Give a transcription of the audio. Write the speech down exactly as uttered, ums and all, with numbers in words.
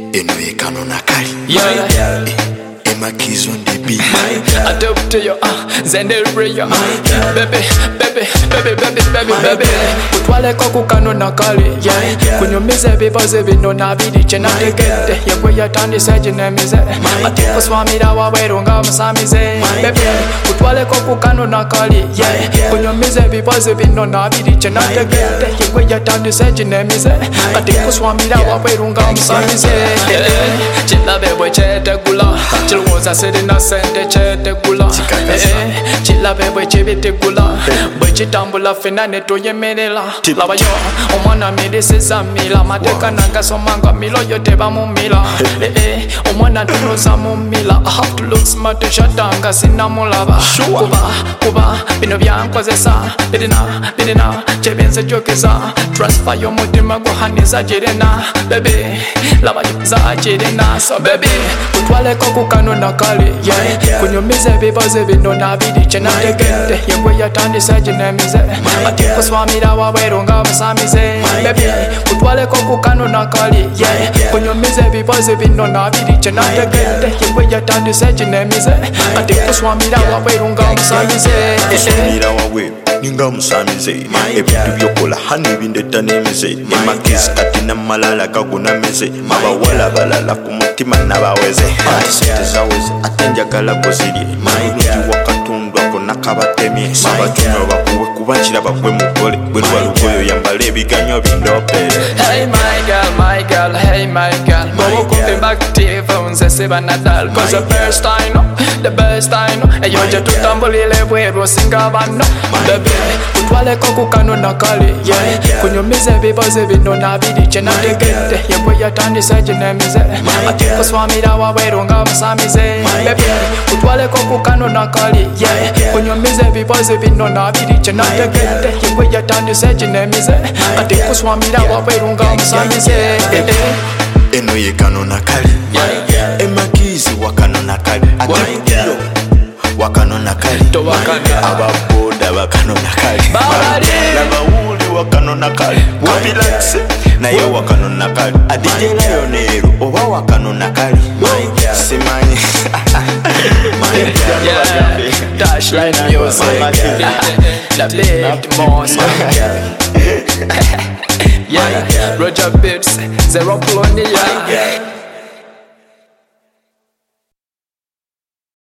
eno ye Kanona Kali. Yeah. Emma Keys on the beat. I dub to you, uh, Zendel Ray, uh, baby, baby, baby, baby, baby, baby. Utwale koku Kanona Kali, yeah. Kunyumize bibaze bino nabidi chena tegete. Yegwe yatandise jinemize. Ati kuswamira wawerunga musamize. Baby, utwale koku Kanona Kali, yeah. Kunyumize bibaze bino nabidi chena tegete. Yegwe yatandise jinemize. Ati kuswamira wawerunga musamize. Chila bebwe chete gula. Chiluza sirina sente chete gula. Chila bebwe chibite gula. Bwe chitambula fina neto yemerela. Lava yo, omwana mirisi zamila. Mateka nanga somanga milo yote ba mumila. Omwana tunoza mumila. I have to look smart to shatanga sinamulaba. Kuba, kuba, bino byankozesa. Bidina, bidina, chebenze jokeza. Transfer yo mutima guhaniza jirena. Baby, lava yo za jirena. So baby, utwale koku Kanona Kali, yeah. Kunyumize bibaze bino nabidi chena tegete. Yegwe yatandise jinemize. Ati kuswamira wawerunga musamize. Baby, utwale koku Kanona Kali, yeah. Kunyumize bibaze bino nabidi chena tegete. Yegwe yatandise jinemize. Ati kuswamira wawerunga musamize. Kuswamira wawe ninga musamize. Ebintu byokola hani bindeta nemize. Emma Keys kati na malala kaguna meze. Mabawala balala kumutima nabaweze. Sente zaweze atenjagala kozirye. Mayunuji wakatundwa kona kabatemye. Mabatuno bakuwe kubachira bakwe mugole. Bwelwa lugoyo yambale ebiganyo bindopere. Hey my girl, my girl, hey my girl. Bobo kumbi active unze seba nadal. Cause the best I know, the best I know. Eyo je tutambulile bweru singabano. Baby, utwale koku Kanona Kali, yeah. Kunyumize bibaze bino nabidi chena tegete. Yegwe yatandise jinemize. Ati kuswamira wawerunga musamize. Baby, utwale koku Kanona Kali, yeah. Kunyumize bibaze bino nabidi chena tegete. Yegwe yatandise jinemize. Ati kuswamira wawerunga musamize. Eno ye Kanona Kali, Emma Keys wa Kanona Kali. Ati wa Kanona Kali, ababoda wa Kanona Kali, labawuli wa Kanona Kali, wabilaxe na ye wa Kanona Kali. Adije Lionero oba wa Kanona Kali. Simanye Dash line music. La big monster. Yeah, Roger Bibbs, Zero Colonia.